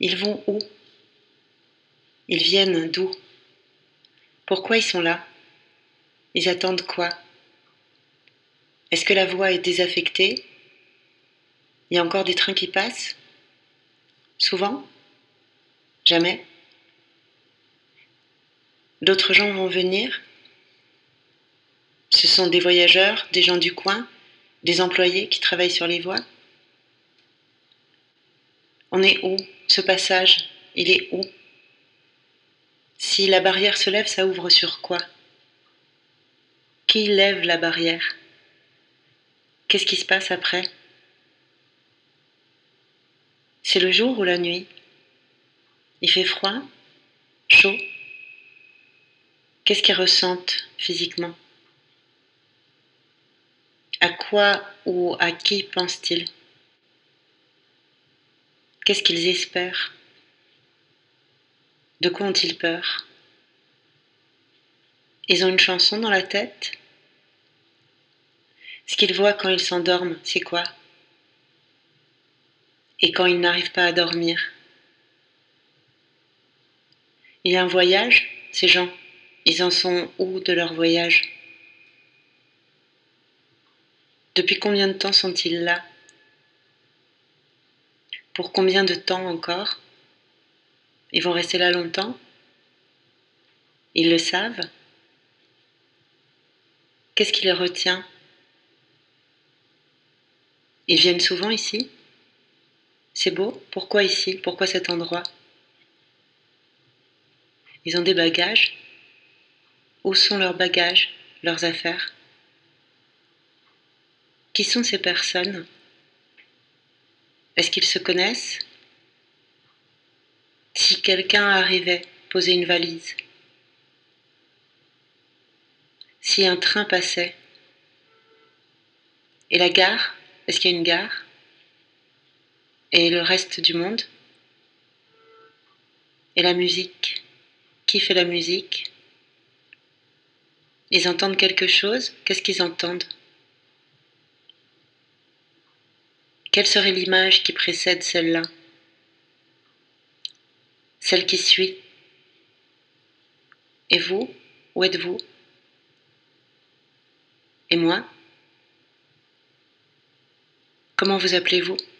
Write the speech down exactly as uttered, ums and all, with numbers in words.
Ils vont où? Ils viennent d'où? Pourquoi ils sont là? Ils attendent quoi? Est-ce que la voie est désaffectée? Il y a encore des trains qui passent? Souvent? Jamais? D'autres gens vont venir? Ce sont des voyageurs, des gens du coin, des employés qui travaillent sur les voies? On est où? Ce passage, il est où? Si la barrière se lève, ça ouvre sur quoi? Qui lève la barrière? Qu'est-ce qui se passe après? C'est le jour ou la nuit? Il fait froid? Chaud? Qu'est-ce qu'ils ressentent physiquement? À quoi ou à qui pensent-ils? Qu'est-ce qu'ils espèrent? De quoi ont-ils peur? Ils ont une chanson dans la tête? Ce qu'ils voient quand ils s'endorment, c'est quoi? Et quand ils n'arrivent pas à dormir? Il y a un voyage, ces gens, ils en sont où de leur voyage? Depuis combien de temps sont-ils là? Pour combien de temps encore? Ils vont rester là longtemps? Ils le savent? Qu'est-ce qui les retient? Ils viennent souvent ici? C'est beau? Pourquoi ici? Pourquoi cet endroit? Ils ont des bagages? Où sont leurs bagages, leurs affaires? Qui sont ces personnes? Est-ce qu'ils se connaissent? Si quelqu'un arrivait, posait une valise. Si un train passait. Et la gare? Est-ce qu'il y a une gare? Et le reste du monde? Et la musique? Qui fait la musique? Ils entendent quelque chose? Qu'est-ce qu'ils entendent? Quelle serait l'image qui précède celle-là? Celle qui suit? Et vous? Où êtes-vous? Et moi? Comment vous appelez-vous?